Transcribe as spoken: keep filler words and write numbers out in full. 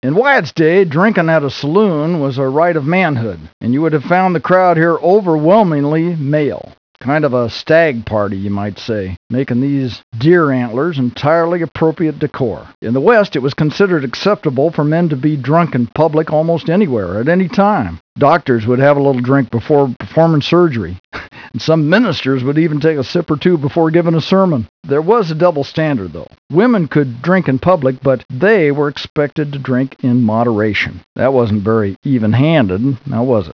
In Wyatt's day, drinking at a saloon was a rite of manhood, and you would have found the crowd here overwhelmingly male. Kind of a stag party, you might say, making these deer antlers entirely appropriate decor. In the West, it was considered acceptable for men to be drunk in public almost anywhere, at any time. Doctors would have a little drink before performing surgery. And some ministers would even take a sip or two before giving a sermon. There was a double standard, though. Women could drink in public, but they were expected to drink in moderation. That wasn't very even-handed, now was it?